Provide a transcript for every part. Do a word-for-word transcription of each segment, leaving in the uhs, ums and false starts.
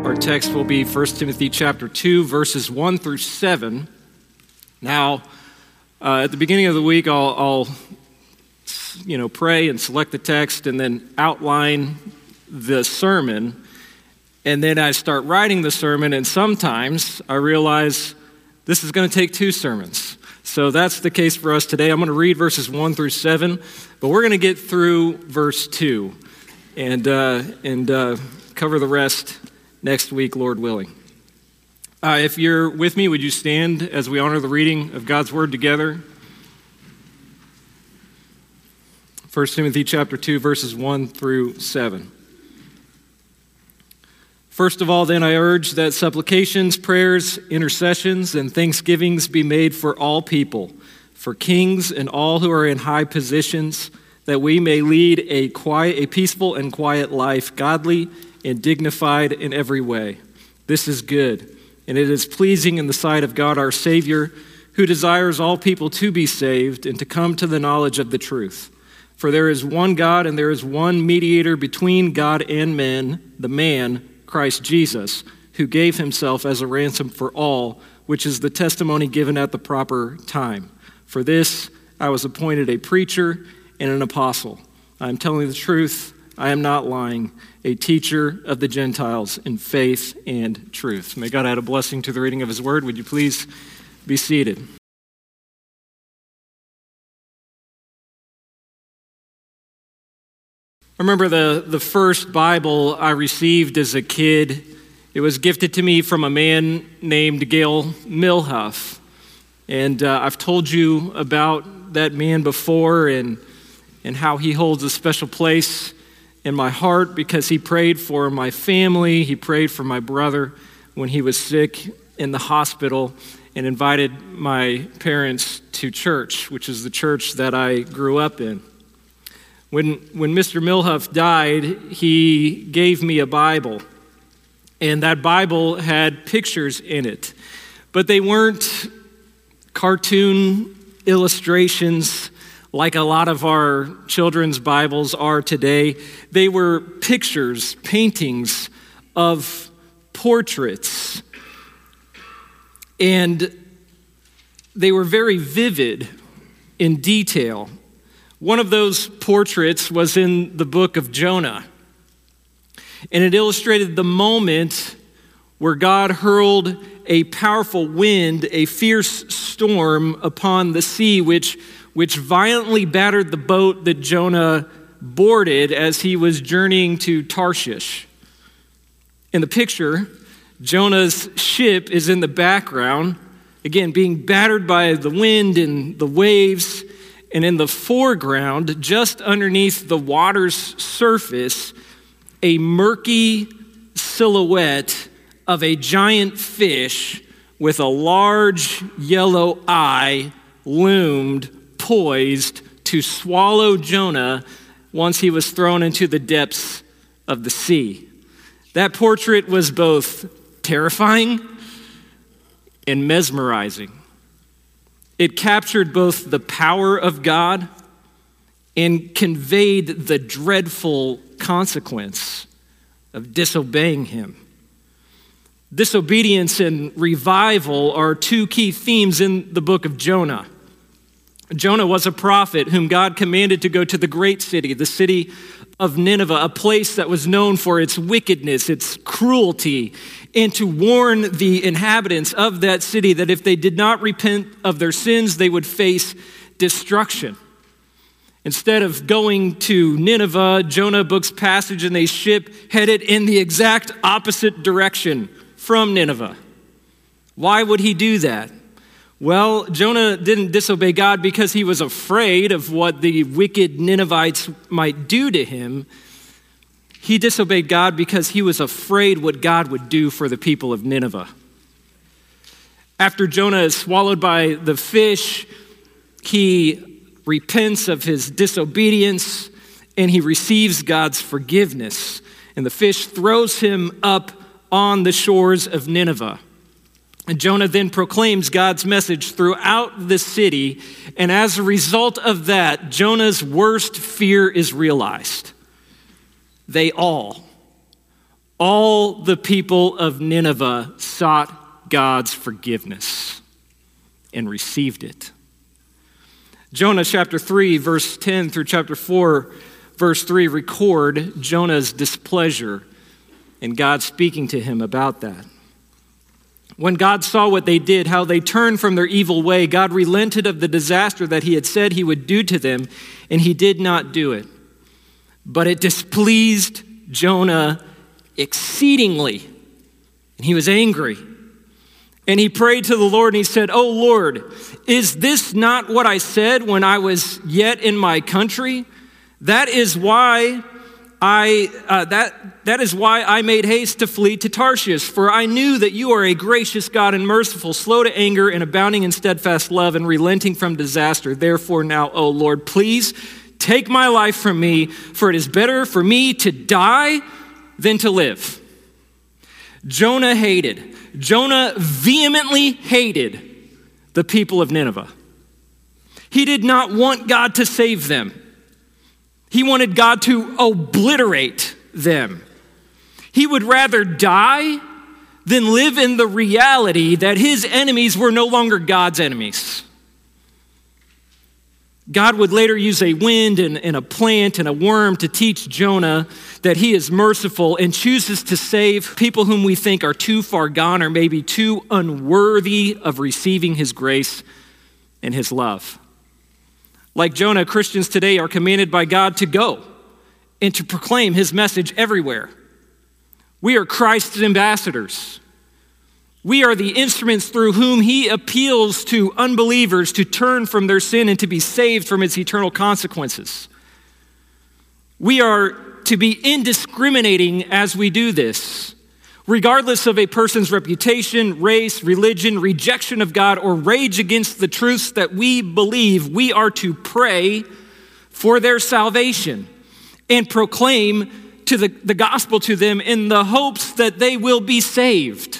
Our text will be First Timothy chapter two, verses one through seven. Now, uh, at the beginning of the week, I'll, I'll, you know, pray and select the text and then outline the sermon. And then I start writing the sermon, and sometimes I realize this is going to take two sermons. So that's the case for us today. I'm going to read verses one through seven, but we're going to get through verse two and, uh, and uh, cover the rest next week, Lord willing. Uh, if you're with me, would you stand as we honor the reading of God's Word together? First Timothy chapter two, verses one through seven. First of all, then, I urge that supplications, prayers, intercessions, and thanksgivings be made for all people, for kings and all who are in high positions, that we may lead a quiet, a peaceful and quiet life, godly and dignified in every way. This is good, and it is pleasing in the sight of God our Savior, who desires all people to be saved and to come to the knowledge of the truth. For there is one God, and there is one mediator between God and men, the man, Christ Jesus, who gave himself as a ransom for all, which is the testimony given at the proper time. For this I was appointed a preacher and an apostle. I am telling the truth, I am not lying, a teacher of the Gentiles in faith and truth. May God add a blessing to the reading of his word. Would you please be seated? I remember the, the first Bible I received as a kid. It was gifted to me from a man named Gail Milhoff. And uh, I've told you about that man before and, and how he holds a special place in my heart because he prayed for my family. He prayed for my brother when he was sick in the hospital and invited my parents to church, which is the church that I grew up in. When when Mister Milhoff died, he gave me a Bible, and that Bible had pictures in it, but they weren't cartoon illustrations like a lot of our children's Bibles are today. They were pictures, paintings of portraits, and they were very vivid in detail. One of those portraits was in the book of Jonah, and it illustrated the moment where God hurled a powerful wind, a fierce storm upon the sea, which, which violently battered the boat that Jonah boarded as he was journeying to Tarshish. In the picture, Jonah's ship is in the background, again, being battered by the wind and the waves. And in the foreground, just underneath the water's surface, a murky silhouette of a giant fish with a large yellow eye loomed, poised to swallow Jonah once he was thrown into the depths of the sea. That portrait was both terrifying and mesmerizing. It captured both the power of God and conveyed the dreadful consequence of disobeying him. Disobedience and revival are two key themes in the book of Jonah. Jonah was a prophet whom God commanded to go to the great city, the city of Nineveh, a place that was known for its wickedness, its cruelty, and to warn the inhabitants of that city that if they did not repent of their sins, they would face destruction. Instead of going to Nineveh, Jonah books passage in a ship headed in the exact opposite direction from Nineveh. Why would he do that? Well, Jonah didn't disobey God because he was afraid of what the wicked Ninevites might do to him. He disobeyed God because he was afraid what God would do for the people of Nineveh. After Jonah is swallowed by the fish, he repents of his disobedience and he receives God's forgiveness. And the fish throws him up on the shores of Nineveh. And Jonah then proclaims God's message throughout the city, and as a result of that, Jonah's worst fear is realized. They all, all the people of Nineveh sought God's forgiveness and received it. Jonah chapter three, verse ten through chapter four, verse three record Jonah's displeasure and God speaking to him about that. When God saw what they did, how they turned from their evil way, God relented of the disaster that he had said he would do to them, and he did not do it. But it displeased Jonah exceedingly, and he was angry. And he prayed to the Lord, and he said, "Oh Lord, is this not what I said when I was yet in my country? That is why I uh, that that is why I made haste to flee to Tarshish, for I knew that you are a gracious God and merciful, slow to anger and abounding in steadfast love and relenting from disaster. Therefore now, O Lord, please take my life from me, for it is better for me to die than to live." Jonah hated, Jonah vehemently hated the people of Nineveh. He did not want God to save them. He wanted God to obliterate them. He would rather die than live in the reality that his enemies were no longer God's enemies. God would later use a wind and, and a plant and a worm to teach Jonah that he is merciful and chooses to save people whom we think are too far gone or maybe too unworthy of receiving his grace and his love. Like Jonah, Christians today are commanded by God to go and to proclaim his message everywhere. We are Christ's ambassadors. We are the instruments through whom he appeals to unbelievers to turn from their sin and to be saved from its eternal consequences. We are to be indiscriminating as we do this, regardless of a person's reputation, race, religion, rejection of God, or rage against the truths that we believe. We are to pray for their salvation and proclaim to the, the gospel to them in the hopes that they will be saved.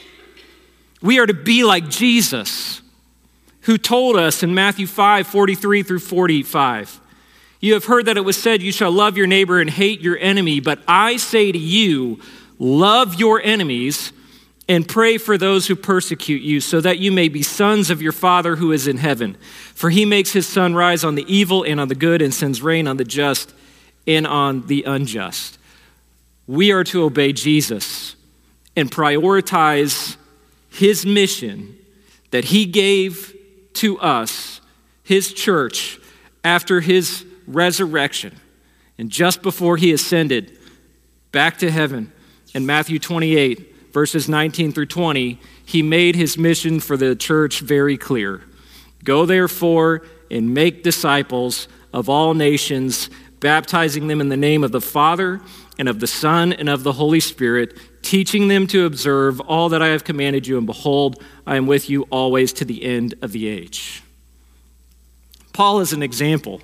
We are to be like Jesus, who told us in Matthew five, forty-three through forty-five, "You have heard that it was said, you shall love your neighbor and hate your enemy. But I say to you, love your enemies and pray for those who persecute you, so that you may be sons of your Father who is in heaven. For he makes his sun rise on the evil and on the good, and sends rain on the just and on the unjust." We are to obey Jesus and prioritize his mission that he gave to us, his church, after his resurrection and just before he ascended back to heaven. In Matthew twenty-eight, verses nineteen through twenty, he made his mission for the church very clear. "Go therefore and make disciples of all nations, baptizing them in the name of the Father and of the Son and of the Holy Spirit, teaching them to observe all that I have commanded you, and behold, I am with you always to the end of the age." Paul is an example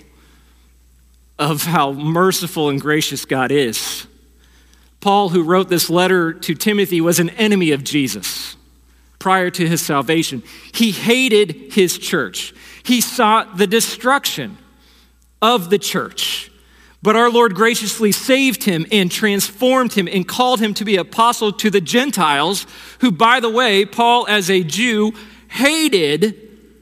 of how merciful and gracious God is. Paul, who wrote this letter to Timothy, was an enemy of Jesus prior to his salvation. He hated his church. He sought the destruction of the church. But our Lord graciously saved him and transformed him and called him to be apostle to the Gentiles, who, by the way, Paul as a Jew hated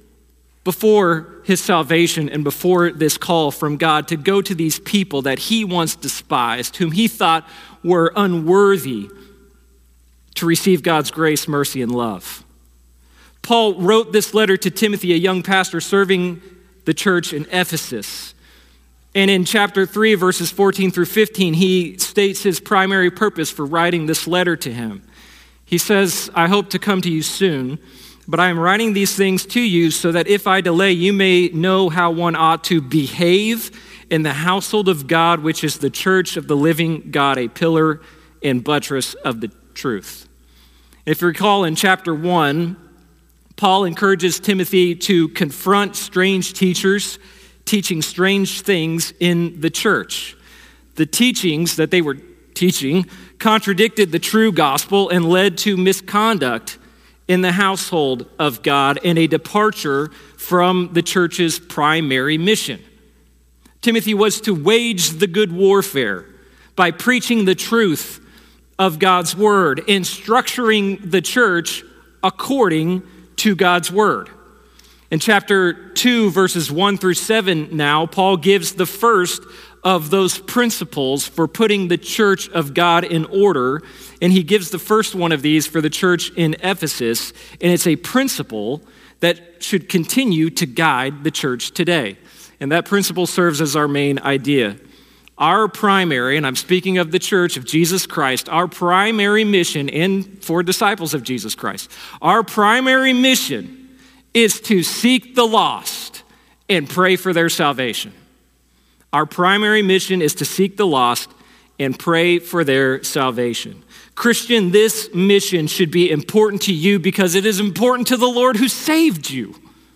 before his salvation and before this call from God to go to these people that he once despised, whom he thought were unworthy to receive God's grace, mercy, and love. Paul wrote this letter to Timothy, a young pastor serving the church in Ephesus. And in chapter three, verses fourteen through fifteen, he states his primary purpose for writing this letter to him. He says, "I hope to come to you soon, but I am writing these things to you so that if I delay, you may know how one ought to behave in the household of God, which is the church of the living God, a pillar and buttress of the truth." If you recall in chapter one, Paul encourages Timothy to confront strange teachers teaching strange things in the church. The teachings that they were teaching contradicted the true gospel and led to misconduct in the household of God and a departure from the church's primary mission. Timothy was to wage the good warfare by preaching the truth of God's word and structuring the church according to God's word. In chapter two, verses one through seven now, Paul gives the first of those principles for putting the church of God in order, and he gives the first one of these for the church in Ephesus, and it's a principle that should continue to guide the church today. And that principle serves as our main idea. Our primary, and I'm speaking of the church of Jesus Christ, our primary mission, and for disciples of Jesus Christ, our primary mission is to seek the lost and pray for their salvation. Our primary mission is to seek the lost and pray for their salvation. Christian, this mission should be important to you because it is important to the Lord who saved you.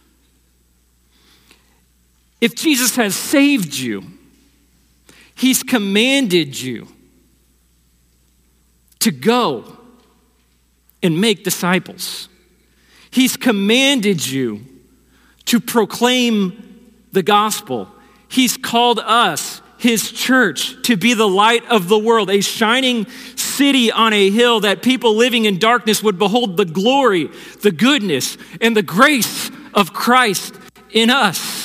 If Jesus has saved you, he's commanded you to go and make disciples. He's commanded you to proclaim the gospel. He's called us, his church, to be the light of the world, a shining city on a hill that people living in darkness would behold the glory, the goodness, and the grace of Christ in us.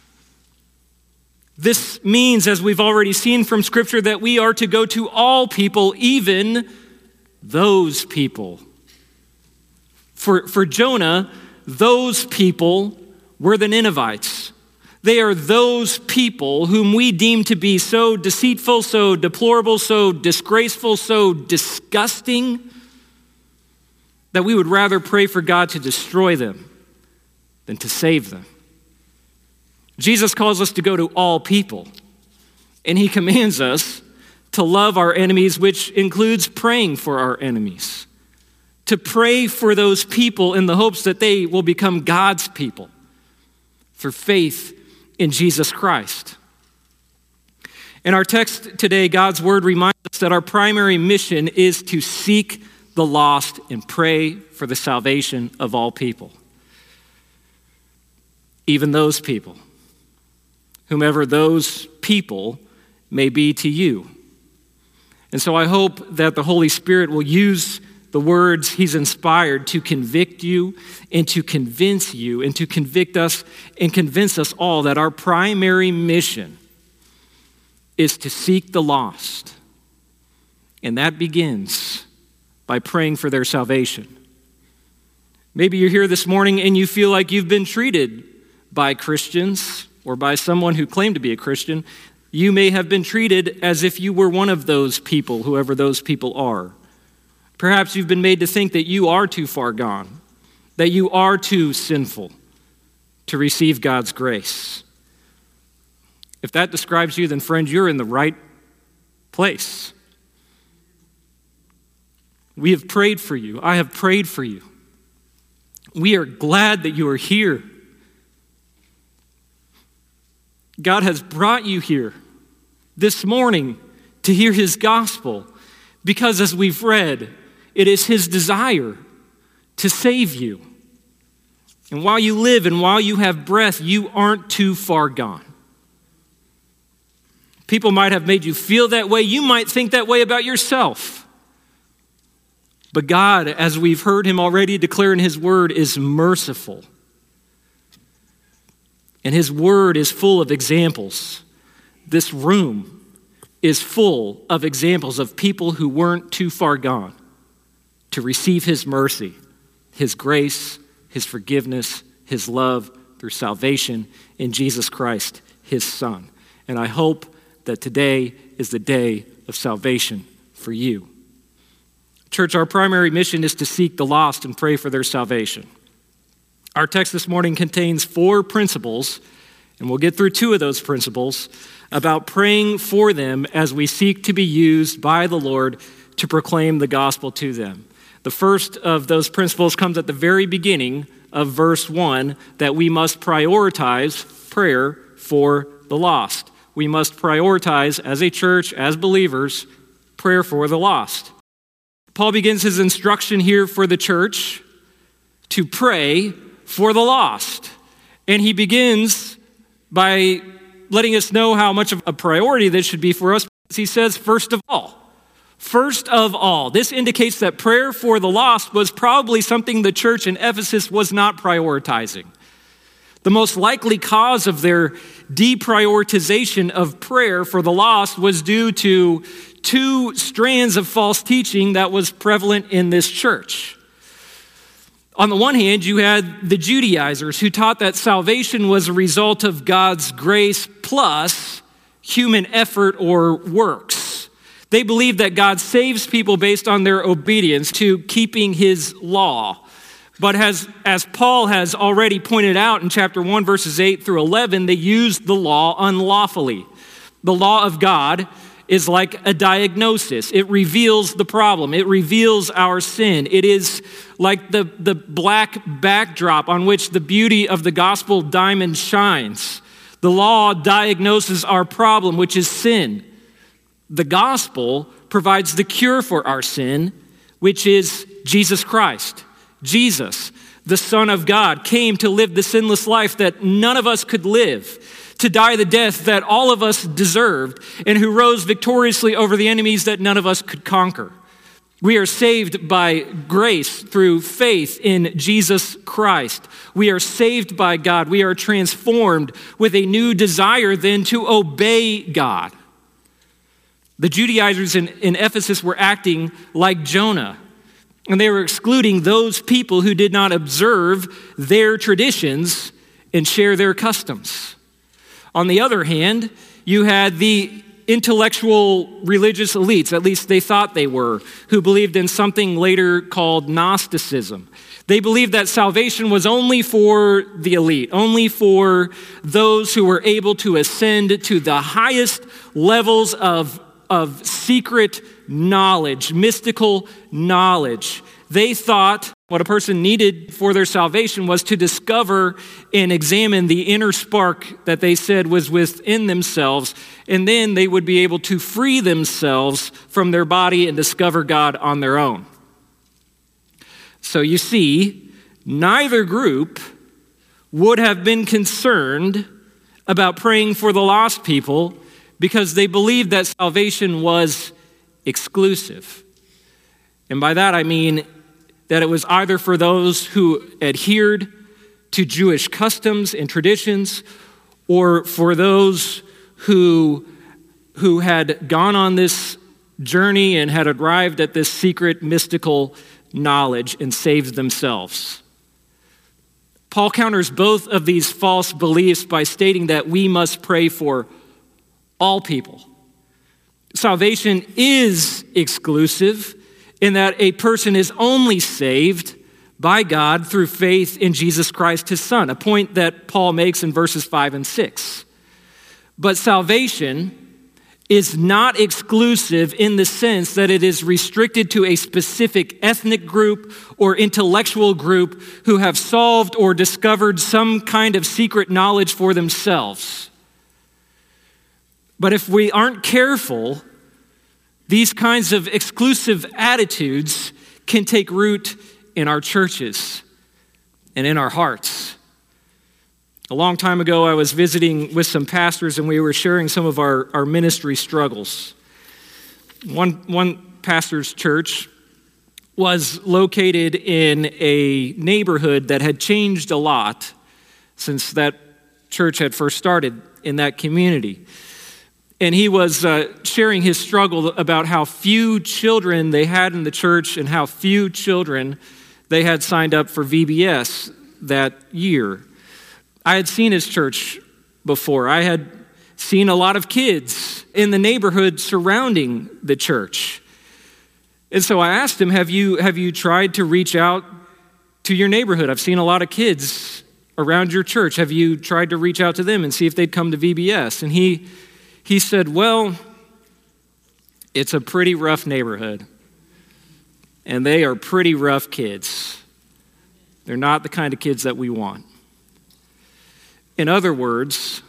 This means, as we've already seen from Scripture, that we are to go to all people, even those people. For, for Jonah, those people were the Ninevites. They are those people whom we deem to be so deceitful, so deplorable, so disgraceful, so disgusting, that we would rather pray for God to destroy them than to save them. Jesus calls us to go to all people, and he commands us to love our enemies, which includes praying for our enemies, to pray for those people in the hopes that they will become God's people for faith in Jesus Christ. In our text today, God's word reminds us that our primary mission is to seek the lost and pray for the salvation of all people, even those people, whomever those people may be to you. And so I hope that the Holy Spirit will use the words he's inspired to convict you and to convince you and to convict us and convince us all that our primary mission is to seek the lost. And that begins by praying for their salvation. Maybe you're here this morning and you feel like you've been treated by Christians or by someone who claimed to be a Christian. You may have been treated as if you were one of those people, whoever those people are. Perhaps you've been made to think that you are too far gone, that you are too sinful to receive God's grace. If that describes you, then friend, you're in the right place. We have prayed for you. I have prayed for you. We are glad that you are here. God has brought you here this morning to hear his gospel because, as we've read, it is his desire to save you. And while you live and while you have breath, you aren't too far gone. People might have made you feel that way. You might think that way about yourself. But God, as we've heard him already declare in his word, is merciful. And his word is full of examples. This room is full of examples of people who weren't too far gone to receive his mercy, his grace, his forgiveness, his love through salvation in Jesus Christ, his Son. And I hope that today is the day of salvation for you. Church, our primary mission is to seek the lost and pray for their salvation. Our text this morning contains four principles, and we'll get through two of those principles, about praying for them as we seek to be used by the Lord to proclaim the gospel to them. The first of those principles comes at the very beginning of verse one, that we must prioritize prayer for the lost. We must prioritize, as a church, as believers, prayer for the lost. Paul begins his instruction here for the church to pray for the lost. And he begins by letting us know how much of a priority this should be for us. He says, first of all, First of all, this indicates that prayer for the lost was probably something the church in Ephesus was not prioritizing. The most likely cause of their deprioritization of prayer for the lost was due to two strands of false teaching that was prevalent in this church. On the one hand, you had the Judaizers who taught that salvation was a result of God's grace plus human effort or works. They believed that God saves people based on their obedience to keeping his law. But as, as Paul has already pointed out in chapter one, verses eight through eleven, they used the law unlawfully. The law of God is like a diagnosis. It reveals the problem. It reveals our sin. It is like the, the black backdrop on which the beauty of the gospel diamond shines. The law diagnoses our problem, which is sin. The gospel provides the cure for our sin, which is Jesus Christ. Jesus, the Son of God, came to live the sinless life that none of us could live, to die the death that all of us deserved, and who rose victoriously over the enemies that none of us could conquer. We are saved by grace through faith in Jesus Christ. We are saved by God. We are transformed with a new desire then to obey God. The Judaizers in, in Ephesus were acting like Jonah, and they were excluding those people who did not observe their traditions and share their customs. On the other hand, you had the intellectual religious elites, at least they thought they were, who believed in something later called Gnosticism. They believed that salvation was only for the elite, only for those who were able to ascend to the highest levels of, of secret knowledge, mystical knowledge. They thought what a person needed for their salvation was to discover and examine the inner spark that they said was within themselves, and then they would be able to free themselves from their body and discover God on their own. So you see, neither group would have been concerned about praying for the lost people because they believed that salvation was exclusive. And by that I mean that it was either for those who adhered to Jewish customs and traditions, or for those who, who had gone on this journey and had arrived at this secret mystical knowledge and saved themselves. Paul counters both of these false beliefs by stating that we must pray for all people. Salvation is exclusive in that a person is only saved by God through faith in Jesus Christ, his Son, a point that Paul makes in verses five and six. But salvation is not exclusive in the sense that it is restricted to a specific ethnic group or intellectual group who have solved or discovered some kind of secret knowledge for themselves. But if we aren't careful, these kinds of exclusive attitudes can take root in our churches and in our hearts. A long time ago, I was visiting with some pastors and we were sharing some of our, our ministry struggles. One, one pastor's church was located in a neighborhood that had changed a lot since that church had first started in that community. And he was uh, sharing his struggle about how few children they had in the church and how few children they had signed up for V B S that year. I had seen his church before. I had seen a lot of kids in the neighborhood surrounding the church. And so I asked him, have you, have you tried to reach out to your neighborhood? I've seen a lot of kids around your church. Have you tried to reach out to them and see if they'd come to V B S? And he He said, well, it's a pretty rough neighborhood, and they are pretty rough kids. They're not the kind of kids that we want. In other words,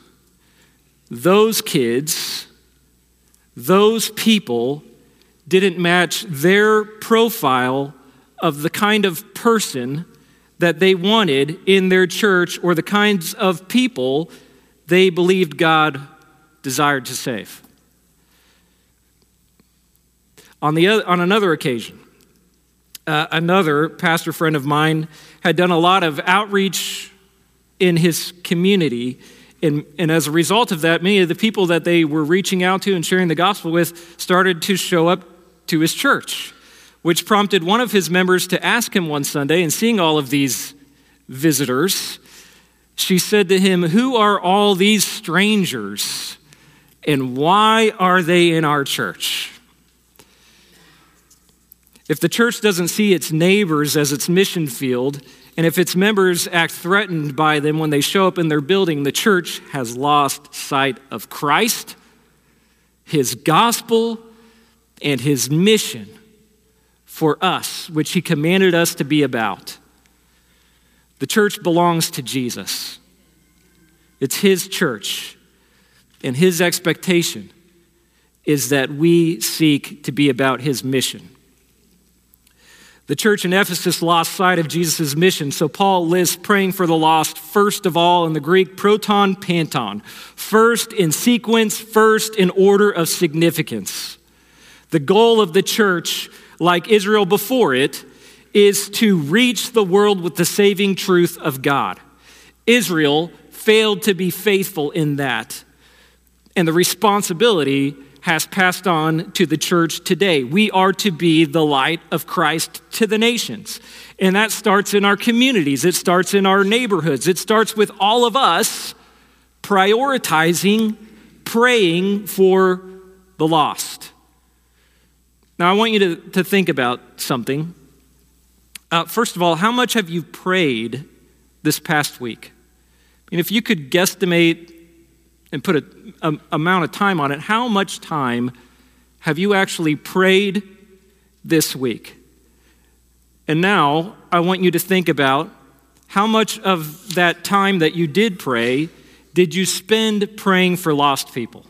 those kids, those people didn't match their profile of the kind of person that they wanted in their church or the kinds of people they believed God desired to save. On, the, on another occasion, uh, another pastor friend of mine had done a lot of outreach in his community, and, and as a result of that, many of the people that they were reaching out to and sharing the gospel with started to show up to his church, which prompted one of his members to ask him one Sunday, and seeing all of these visitors, she said to him, "Who are all these strangers, and why are they in our church?" If the church doesn't see its neighbors as its mission field, and if its members act threatened by them when they show up in their building, the church has lost sight of Christ, his gospel, and his mission for us, which he commanded us to be about. The church belongs to Jesus. It's his church, and his expectation is that we seek to be about his mission. The church in Ephesus lost sight of Jesus' mission, so Paul lists praying for the lost first of all in the Greek, proton panton, first in sequence, first in order of significance. The goal of the church, like Israel before it, is to reach the world with the saving truth of God. Israel failed to be faithful in that, and the responsibility has passed on to the church today. We are to be the light of Christ to the nations. And that starts in our communities. It starts in our neighborhoods. It starts with all of us prioritizing, praying for the lost. Now, I want you to, to think about something. Uh, first of all, how much have you prayed this past week? And if you could guesstimate and put an amount of time on it, how much time have you actually prayed this week? And now I want you to think about how much of that time that you did pray did you spend praying for lost people?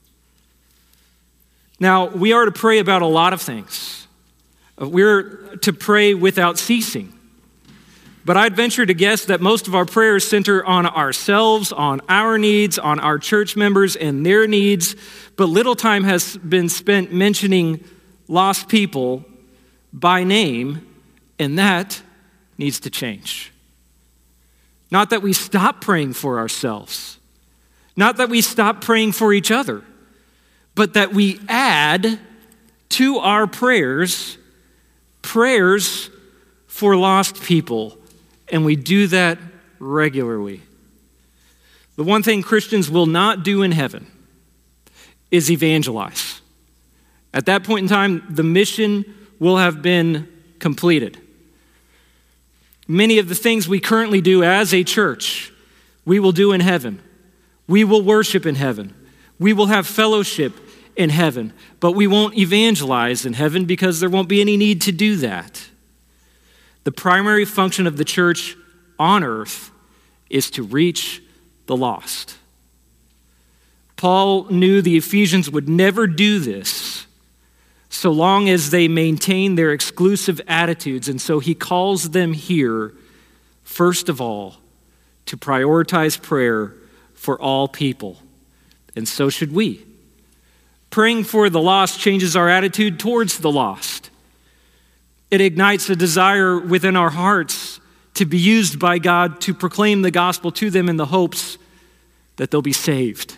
Now, we are to pray about a lot of things. We're to pray without ceasing. But I'd venture to guess that most of our prayers center on ourselves, on our needs, on our church members and their needs, but little time has been spent mentioning lost people by name, and that needs to change. Not that we stop praying for ourselves, not that we stop praying for each other, but that we add to our prayers, prayers for lost people. And we do that regularly. The one thing Christians will not do in heaven is evangelize. At that point in time, the mission will have been completed. Many of the things we currently do as a church, we will do in heaven. We will worship in heaven. We will have fellowship in heaven. But we won't evangelize in heaven because there won't be any need to do that. The primary function of the church on earth is to reach the lost. Paul knew the Ephesians would never do this so long as they maintain their exclusive attitudes, and so he calls them here, first of all, to prioritize prayer for all people, and so should we. Praying for the lost changes our attitude towards the lost. It ignites a desire within our hearts to be used by God to proclaim the gospel to them in the hopes that they'll be saved.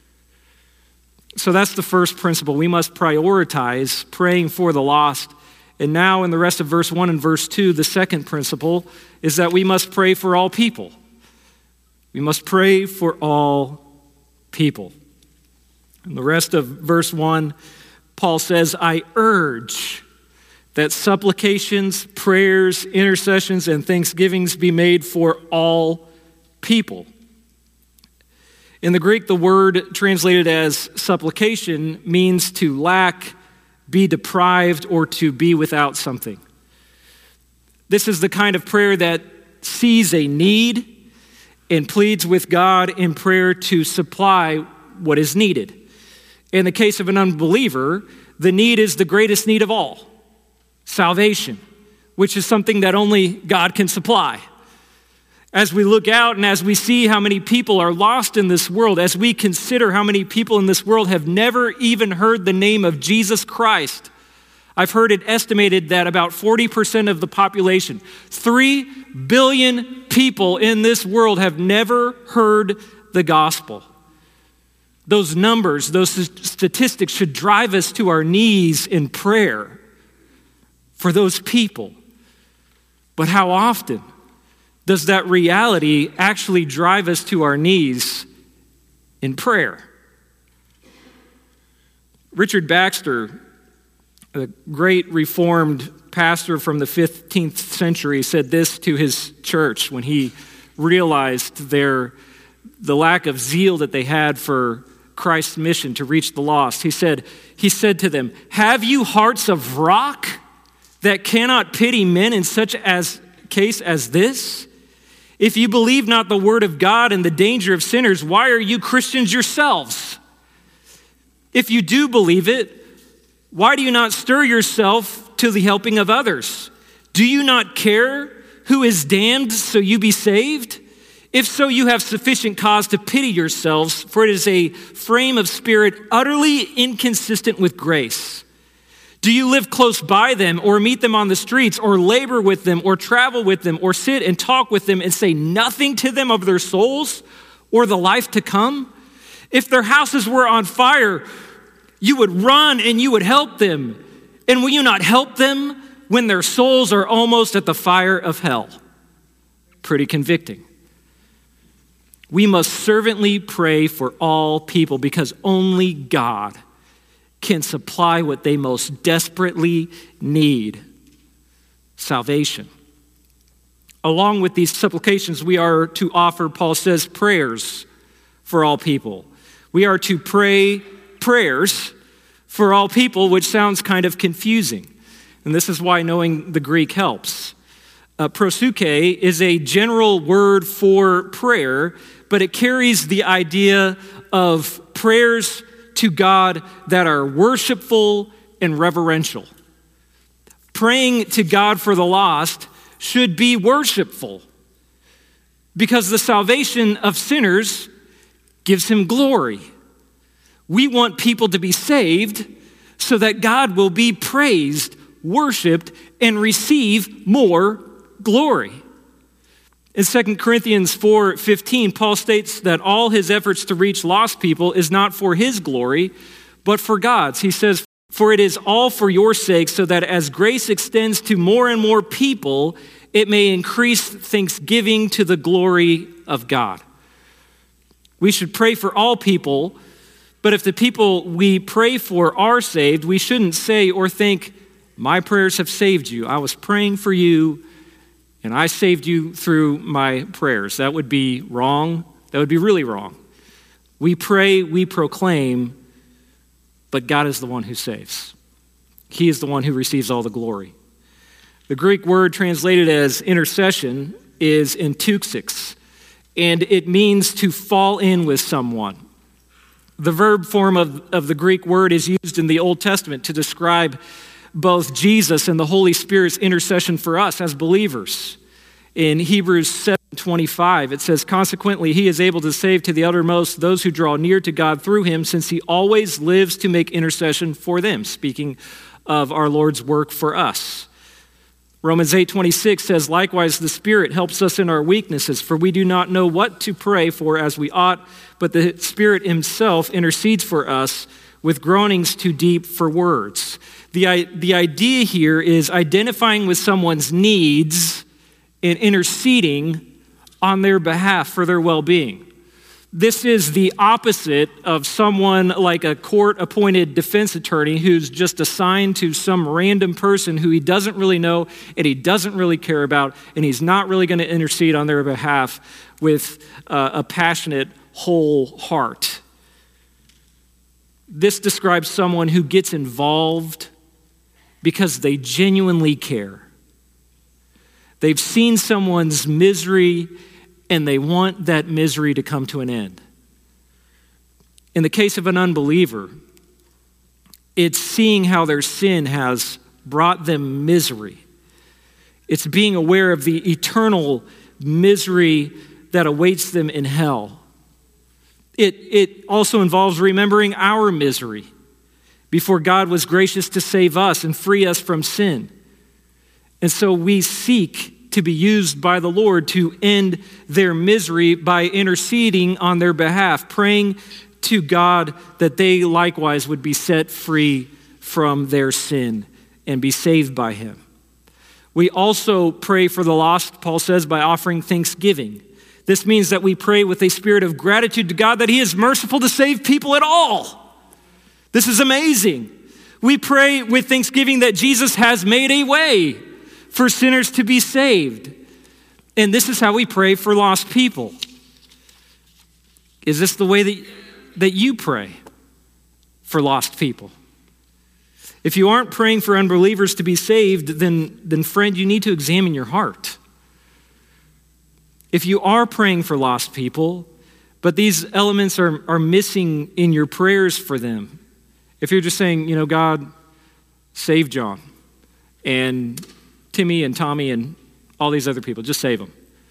So that's the first principle. We must prioritize praying for the lost. And now in the rest of verse one and verse two, the second principle is that we must pray for all people. We must pray for all people. In the rest of verse one, Paul says, "I urge that supplications, prayers, intercessions, and thanksgivings be made for all people." In the Greek, the word translated as supplication means to lack, be deprived, or to be without something. This is the kind of prayer that sees a need and pleads with God in prayer to supply what is needed. In the case of an unbeliever, the need is the greatest need of all. Salvation, which is something that only God can supply. As we look out and as we see how many people are lost in this world, as we consider how many people in this world have never even heard the name of Jesus Christ, I've heard it estimated that about forty percent of the population, three billion people in this world, have never heard the gospel. Those numbers, those statistics should drive us to our knees in prayer for those people. But how often does that reality actually drive us to our knees in prayer? Richard Baxter, a great Reformed pastor from the fifteenth century, said this to his church when he realized their the lack of zeal that they had for Christ's mission to reach the lost. He said, he said to them, "Have you hearts of rock that cannot pity men in such as case as this? If you believe not the word of God and the danger of sinners, why are you Christians yourselves? If you do believe it, why do you not stir yourself to the helping of others? Do you not care who is damned so you be saved? If so, you have sufficient cause to pity yourselves, for it is a frame of spirit utterly inconsistent with grace. Do you live close by them, or meet them on the streets, or labor with them, or travel with them, or sit and talk with them and say nothing to them of their souls or the life to come? If their houses were on fire, you would run and you would help them. And will you not help them when their souls are almost at the fire of hell?" Pretty convicting. We must fervently pray for all people because only God can supply what they most desperately need: salvation. Along with these supplications, we are to offer, Paul says, prayers for all people. We are to pray prayers for all people, which sounds kind of confusing. And this is why knowing the Greek helps. Uh, proseuche is a general word for prayer, but it carries the idea of prayers to God that are worshipful and reverential. Praying to God for the lost should be worshipful because the salvation of sinners gives him glory. We want people to be saved so that God will be praised, worshiped, and receive more glory. In Second Corinthians four fifteen, Paul states that all his efforts to reach lost people is not for his glory, but for God's. He says, "For it is all for your sake, so that as grace extends to more and more people, it may increase thanksgiving to the glory of God." We should pray for all people, but if the people we pray for are saved, we shouldn't say or think, "My prayers have saved you. I was praying for you, and I saved you through my prayers." That would be wrong. That would be really wrong. We pray, we proclaim, but God is the one who saves. He is the one who receives all the glory. The Greek word translated as intercession is enteuxis, and it means to fall in with someone. The verb form of, of the Greek word is used in the Old Testament to describe both Jesus and the Holy Spirit's intercession for us as believers. In Hebrews seven twenty-five, it says, "Consequently, he is able to save to the uttermost those who draw near to God through him, since he always lives to make intercession for them," speaking of our Lord's work for us. Romans eight twenty-six says, "Likewise, the Spirit helps us in our weaknesses, for we do not know what to pray for as we ought, but the Spirit himself intercedes for us with groanings too deep for words." The, the idea here is identifying with someone's needs and interceding on their behalf for their well-being. This is the opposite of someone like a court-appointed defense attorney who's just assigned to some random person who he doesn't really know and he doesn't really care about, and he's not really going to intercede on their behalf with uh, a passionate, whole heart. This describes someone who gets involved because they genuinely care. They've seen someone's misery and they want that misery to come to an end. In the case of an unbeliever, it's seeing how their sin has brought them misery. It's being aware of the eternal misery that awaits them in hell. It, it also involves remembering our misery before God was gracious to save us and free us from sin. And so we seek to be used by the Lord to end their misery by interceding on their behalf, praying to God that they likewise would be set free from their sin and be saved by him. We also pray for the lost, Paul says, by offering thanksgiving. This means that we pray with a spirit of gratitude to God that he is merciful to save people at all. This is amazing. We pray with thanksgiving that Jesus has made a way for sinners to be saved. And this is how we pray for lost people. Is this the way that, that you pray for lost people? If you aren't praying for unbelievers to be saved, then, then friend, you need to examine your heart. If you are praying for lost people, but these elements are, are missing in your prayers for them, if you're just saying, you know, God, save John and Timmy and Tommy and all these other people, just save them.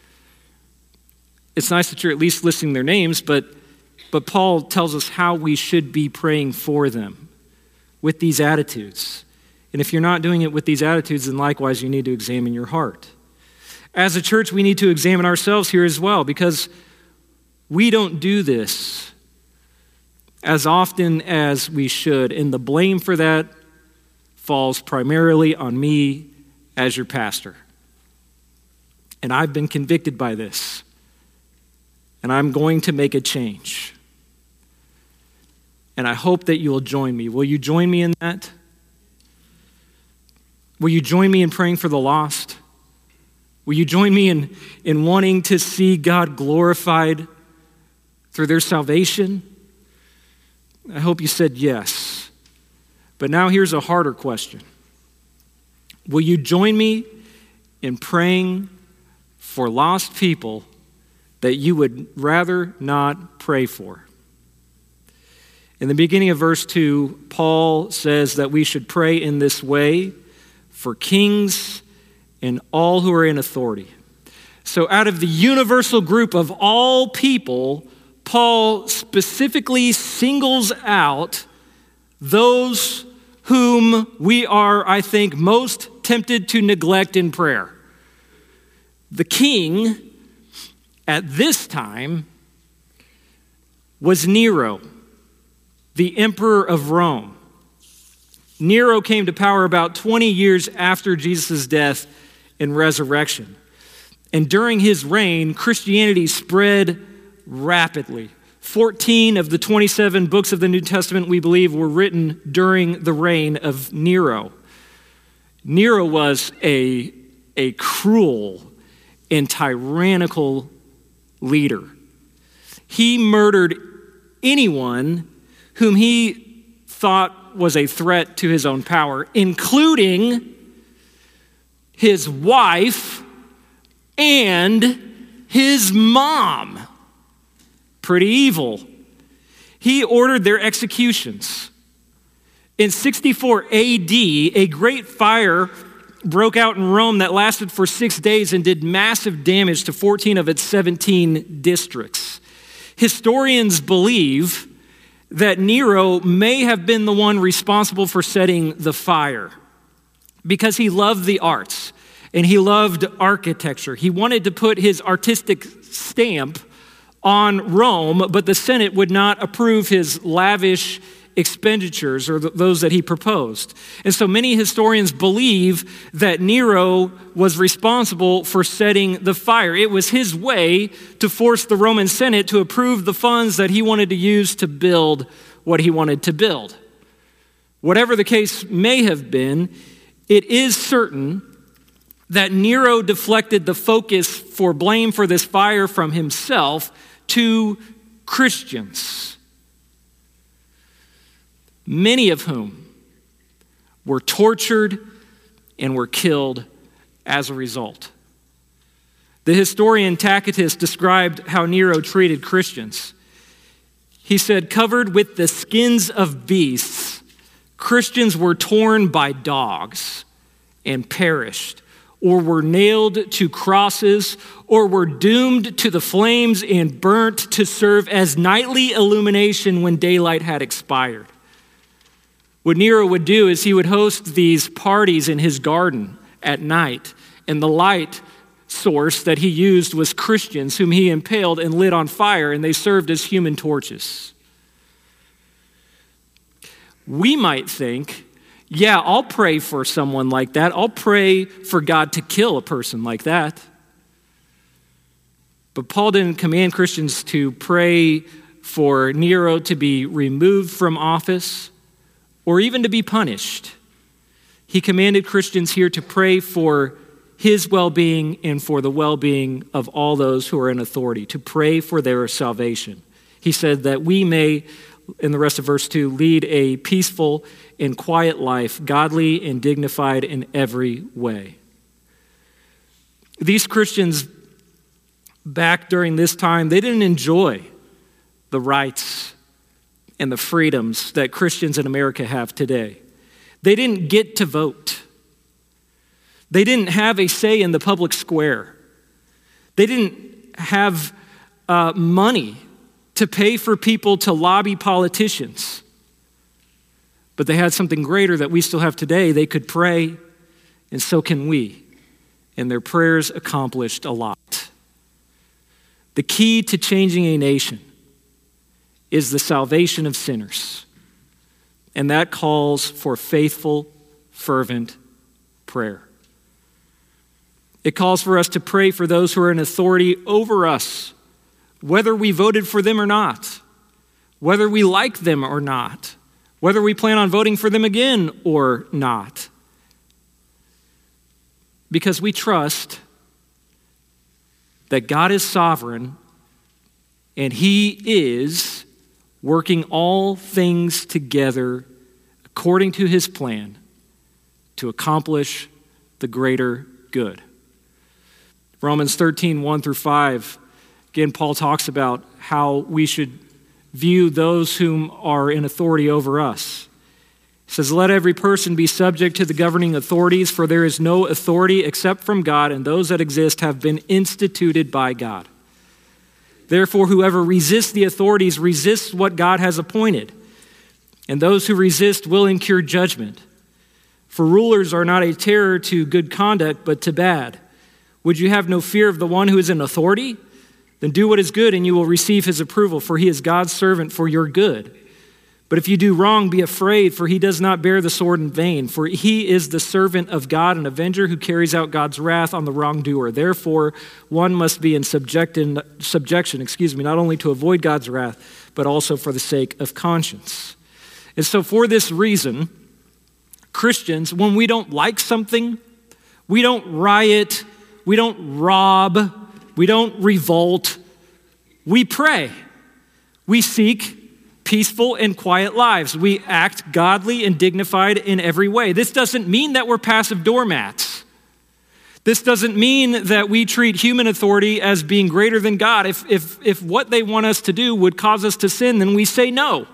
It's nice that you're at least listing their names, but, but Paul tells us how we should be praying for them with these attitudes. And if you're not doing it with these attitudes, then likewise you need to examine your heart. As a church, we need to examine ourselves here as well, because we don't do this as often as we should, and the blame for that falls primarily on me as your pastor. And I've been convicted by this, and I'm going to make a change. And I hope that you will join me. Will you join me in that? Will you join me in praying for the lost? Will you join me in, in wanting to see God glorified through their salvation? I hope you said yes. But now here's a harder question. Will you join me in praying for lost people that you would rather not pray for? In the beginning of verse two, Paul says that we should pray in this way for kings and all who are in authority. So out of the universal group of all people, Paul specifically singles out those whom we are, I think, most tempted to neglect in prayer. The king at this time was Nero, the emperor of Rome. Nero came to power about twenty years after Jesus' death and resurrection. And during his reign, Christianity spread rapidly. fourteen of the twenty-seven books of the New Testament, we believe, were written during the reign of Nero. Nero was a, a cruel and tyrannical leader. He murdered anyone whom he thought was a threat to his own power, including his wife and his mom. Pretty evil. He ordered their executions. In sixty-four A D, a great fire broke out in Rome that lasted for six days and did massive damage to fourteen of its seventeen districts. Historians believe that Nero may have been the one responsible for setting the fire because he loved the arts and he loved architecture. He wanted to put his artistic stamp on Rome, but the Senate would not approve his lavish expenditures or th- those that he proposed. And so many historians believe that Nero was responsible for setting the fire. It was his way to force the Roman Senate to approve the funds that he wanted to use to build what he wanted to build. Whatever the case may have been, it is certain that Nero deflected the focus for blame for this fire from himself to Christians, many of whom were tortured and were killed as a result. The historian Tacitus described how Nero treated Christians. He said, covered with the skins of beasts, Christians were torn by dogs and perished, or were nailed to crosses, or were doomed to the flames and burnt to serve as nightly illumination when daylight had expired. What Nero would do is he would host these parties in his garden at night, and the light source that he used was Christians whom he impaled and lit on fire, and they served as human torches. We might think, yeah, I'll pray for someone like that. I'll pray for God to kill a person like that. But Paul didn't command Christians to pray for Nero to be removed from office or even to be punished. He commanded Christians here to pray for his well-being and for the well-being of all those who are in authority, to pray for their salvation. He said that we may, in the rest of verse two, lead a peaceful and quiet life, godly and dignified in every way. These Christians back during this time, they didn't enjoy the rights and the freedoms that Christians in America have today. They didn't get to vote. They didn't have a say in the public square. They didn't have uh, money to pay for people to lobby politicians. But they had something greater that we still have today. They could pray, and so can we. And their prayers accomplished a lot. The key to changing a nation is the salvation of sinners. And that calls for faithful, fervent prayer. It calls for us to pray for those who are in authority over us, whether we voted for them or not, whether we like them or not, whether we plan on voting for them again or not. Because we trust that God is sovereign and he is working all things together according to his plan to accomplish the greater good. Romans thirteen, one through five, again, Paul talks about how we should view those whom are in authority over us. He says, let every person be subject to the governing authorities, for there is no authority except from God, and those that exist have been instituted by God. Therefore, whoever resists the authorities resists what God has appointed, and those who resist will incur judgment. For rulers are not a terror to good conduct, but to bad. Would you have no fear of the one who is in authority? Then do what is good, and you will receive his approval, for he is God's servant for your good. But if you do wrong, be afraid, for he does not bear the sword in vain, for he is the servant of God, an avenger who carries out God's wrath on the wrongdoer. Therefore, one must be in subjection, subjection, excuse me, not only to avoid God's wrath, but also for the sake of conscience. And so for this reason, Christians, when we don't like something, we don't riot, we don't rob, we don't revolt, we pray. We seek peaceful and quiet lives. We act godly and dignified in every way. This doesn't mean that we're passive doormats. This doesn't mean that we treat human authority as being greater than God. If, if, if what they want us to do would cause us to sin, then we say no.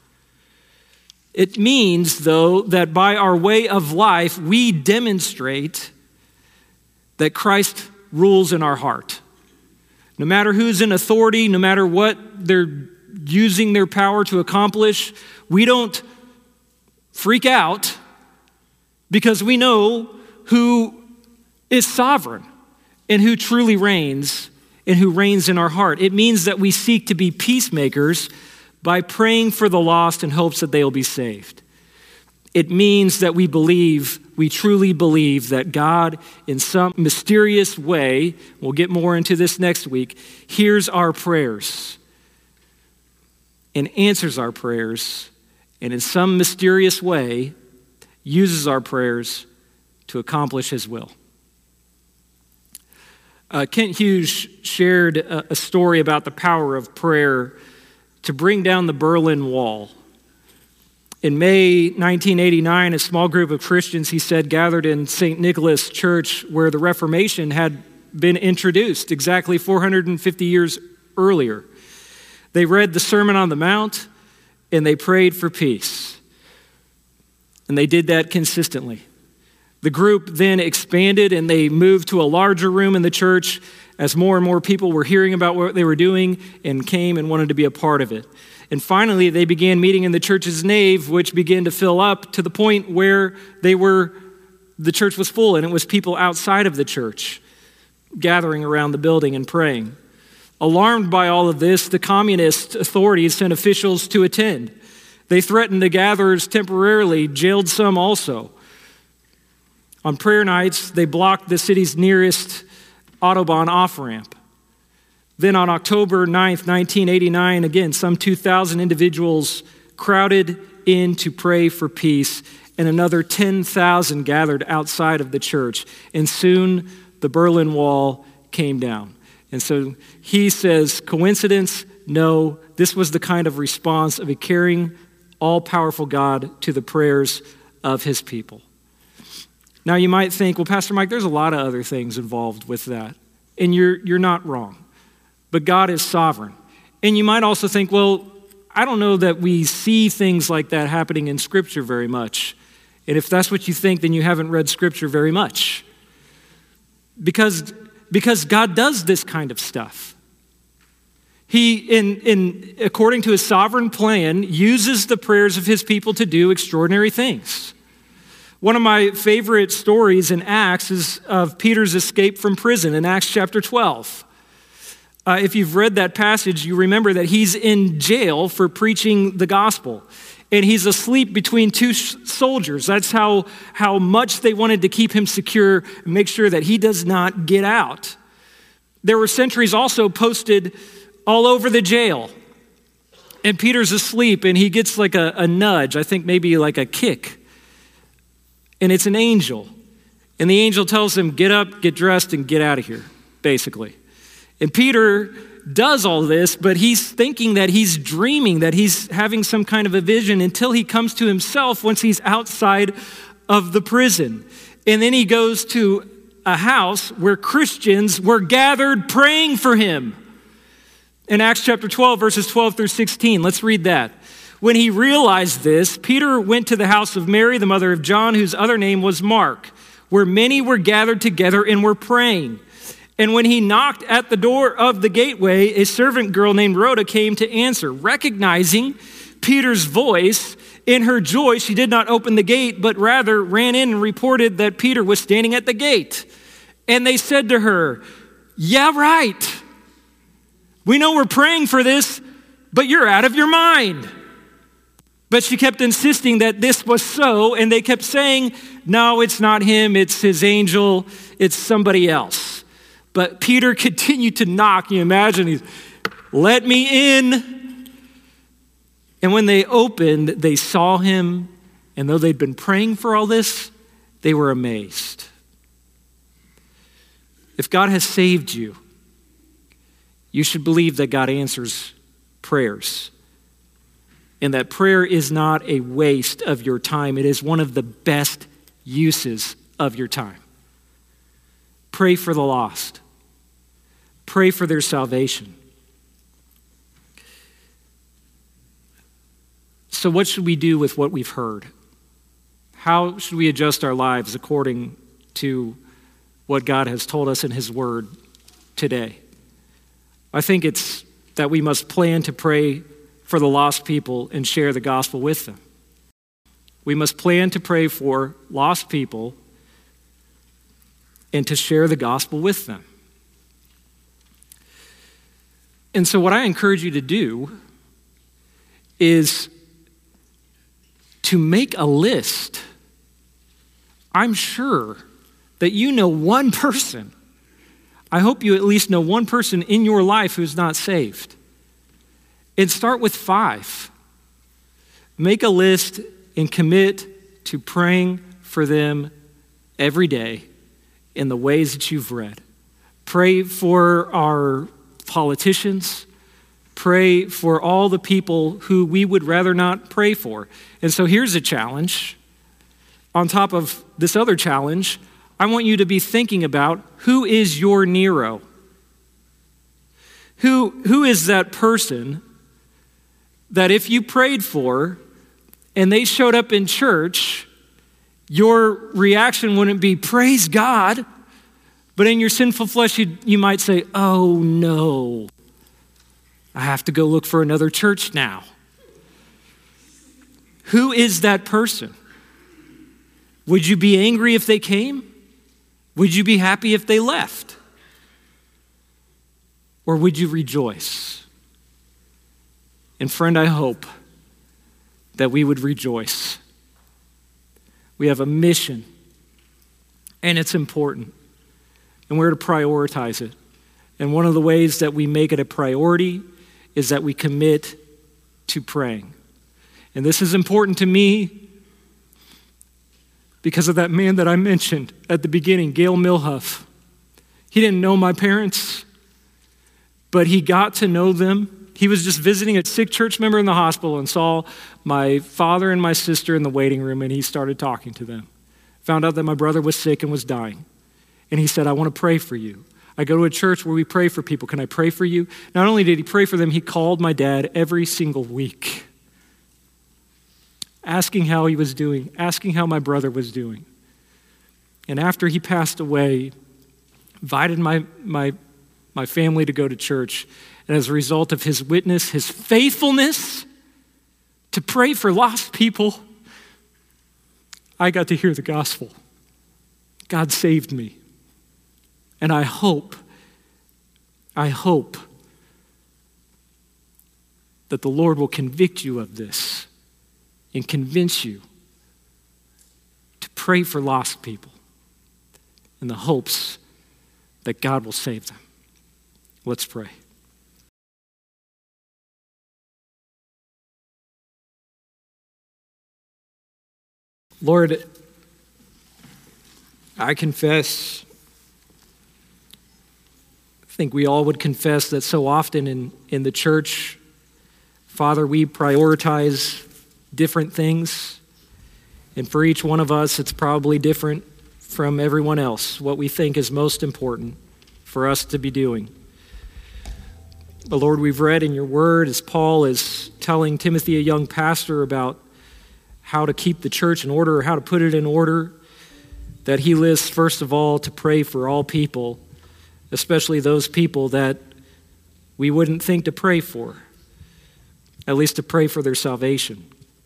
It means, though, that by our way of life, we demonstrate that Christ rules in our heart. No matter who's in authority, no matter what they're using their power to accomplish, we don't freak out because we know who is sovereign and who truly reigns and who reigns in our heart. It means that we seek to be peacemakers by praying for the lost in hopes that they will be saved. It means that we believe, we truly believe that God, in some mysterious way, we'll get more into this next week, hears our prayers and answers our prayers, and in some mysterious way, uses our prayers to accomplish his will. Uh, Kent Hughes shared a, a story about the power of prayer to bring down the Berlin Wall. In May nineteen eighty-nine, a small group of Christians, he said, gathered in Saint Nicholas Church where the Reformation had been introduced exactly four hundred fifty years earlier. They read the Sermon on the Mount and they prayed for peace. And they did that consistently. The group then expanded and they moved to a larger room in the church as more and more people were hearing about what they were doing and came and wanted to be a part of it. And finally, they began meeting in the church's nave, which began to fill up to the point where they were, the church was full, and it was people outside of the church gathering around the building and praying. Alarmed by all of this, the communist authorities sent officials to attend. They threatened the gatherers temporarily, jailed some also. On prayer nights, they blocked the city's nearest Autobahn off-ramp. Then on October ninth, nineteen eighty-nine, again, some two thousand individuals crowded in to pray for peace, and another ten thousand gathered outside of the church. And soon the Berlin Wall came down. And so he says, coincidence? No, this was the kind of response of a caring, all-powerful God to the prayers of his people. Now you might think, well, Pastor Mike, there's a lot of other things involved with that. And you're you're not wrong. But God is sovereign. And you might also think, well, I don't know that we see things like that happening in Scripture very much. And if that's what you think, then you haven't read Scripture very much. Because, because God does this kind of stuff. He, in, in according to his sovereign plan, uses the prayers of his people to do extraordinary things. One of my favorite stories in Acts is of Peter's escape from prison in Acts chapter twelve. Uh, if you've read that passage, you remember that he's in jail for preaching the gospel. And he's asleep between two sh- soldiers. That's how, how much they wanted to keep him secure and make sure that he does not get out. There were sentries also posted all over the jail. And Peter's asleep and he gets like a, a nudge, I think maybe like a kick. And it's an angel. And the angel tells him, get up, get dressed, and get out of here, basically. And Peter does all this, but he's thinking that he's dreaming, that he's having some kind of a vision until he comes to himself once he's outside of the prison. And then he goes to a house where Christians were gathered praying for him. In Acts chapter twelve, verses twelve through sixteen, let's read that. When he realized this, Peter went to the house of Mary, the mother of John, whose other name was Mark, where many were gathered together and were praying. And when he knocked at the door of the gateway, a servant girl named Rhoda came to answer. Recognizing Peter's voice, in her joy, she did not open the gate, but rather ran in and reported that Peter was standing at the gate. And they said to her, yeah, right. We know we're praying for this, but you're out of your mind. But she kept insisting that this was so, and they kept saying, no, it's not him, it's his angel, it's somebody else. But Peter continued to knock. You imagine, he's, let me in. And when they opened, they saw him, and though they'd been praying for all this, they were amazed. If God has saved you, you should believe that God answers prayers. And that prayer is not a waste of your time. It is one of the best uses of your time. Pray for the lost. Pray for their salvation. So what should we do with what we've heard? How should we adjust our lives according to what God has told us in his word today? I think it's that we must plan to pray for the lost people and share the gospel with them. We must plan to pray for lost people and to share the gospel with them. And so what I encourage you to do is to make a list. I'm sure that you know one person. I hope you at least know one person in your life who's not saved. And start with five. Make a list and commit to praying for them every day in the ways that you've read. Pray for our politicians. Pray for all the people who we would rather not pray for. And so here's a challenge. On top of this other challenge, I want you to be thinking about who is your Nero? Who, who is that person that if you prayed for and they showed up in church your reaction wouldn't be, praise God. But in your sinful flesh, you, you might say, oh no, I have to go look for another church now. Who is that person? Would you be angry if they came? Would you be happy if they left? Or would you rejoice? And friend, I hope that we would rejoice. We have a mission, and it's important, and we're to prioritize it. And one of the ways that we make it a priority is that we commit to praying. And this is important to me because of that man that I mentioned at the beginning, Gail Milhuff. He didn't know my parents, but he got to know them. He was just visiting a sick church member in the hospital and saw my father and my sister in the waiting room, and he started talking to them. Found out that my brother was sick and was dying. And he said, I want to pray for you. I go to a church where we pray for people. Can I pray for you? Not only did he pray for them, he called my dad every single week, asking how he was doing, asking how my brother was doing. And after he passed away, invited my, my, my family to go to church. And as a result of his witness, his faithfulness to pray for lost people, I got to hear the gospel. God saved me. And I hope, I hope that the Lord will convict you of this and convince you to pray for lost people in the hopes that God will save them. Let's pray. Lord, I confess, I think we all would confess that so often in, in the church, Father, we prioritize different things. And for each one of us, it's probably different from everyone else, what we think is most important for us to be doing. But Lord, we've read in your word as Paul is telling Timothy, a young pastor, about how to keep the church in order, or how to put it in order, that he lists, first of all, to pray for all people, especially those people that we wouldn't think to pray for, at least to pray for their salvation.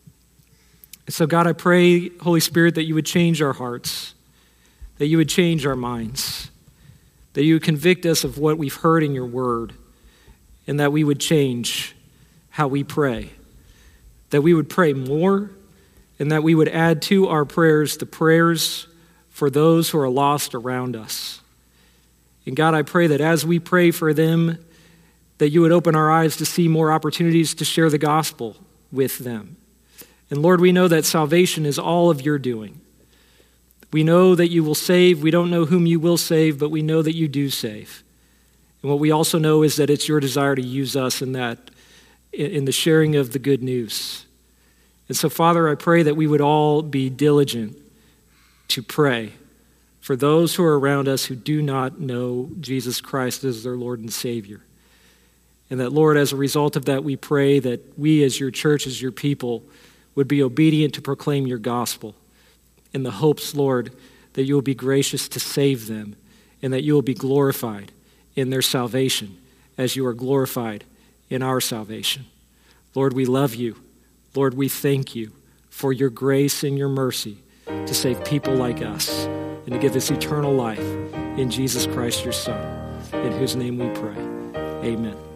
And so, God, I pray, Holy Spirit, that you would change our hearts, that you would change our minds, that you would convict us of what we've heard in your word, and that we would change how we pray, that we would pray more, and that we would add to our prayers the prayers for those who are lost around us. And God, I pray that as we pray for them, that you would open our eyes to see more opportunities to share the gospel with them. And Lord, we know that salvation is all of your doing. We know that you will save. We don't know whom you will save, but we know that you do save. And what we also know is that it's your desire to use us in that, in the sharing of the good news. And so, Father, I pray that we would all be diligent to pray for those who are around us who do not know Jesus Christ as their Lord and Savior. And that, Lord, as a result of that, we pray that we as your church, as your people, would be obedient to proclaim your gospel in the hopes, Lord, that you will be gracious to save them and that you will be glorified in their salvation as you are glorified in our salvation. Lord, we love you. Lord, we thank you for your grace and your mercy to save people like us and to give us eternal life in Jesus Christ, your Son, in whose name we pray. Amen.